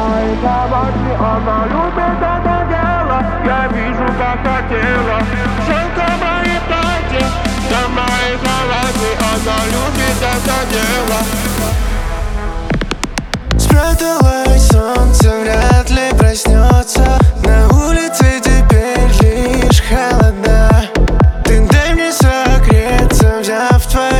моей кровати. Она любит это дело, я вижу, как хотела. Жалко мои платья, до моей кровати. Она любит это дело. Спряталось солнце, вряд ли проснется. На улице теперь лишь холода. Ты дай мне согреться, взяв твои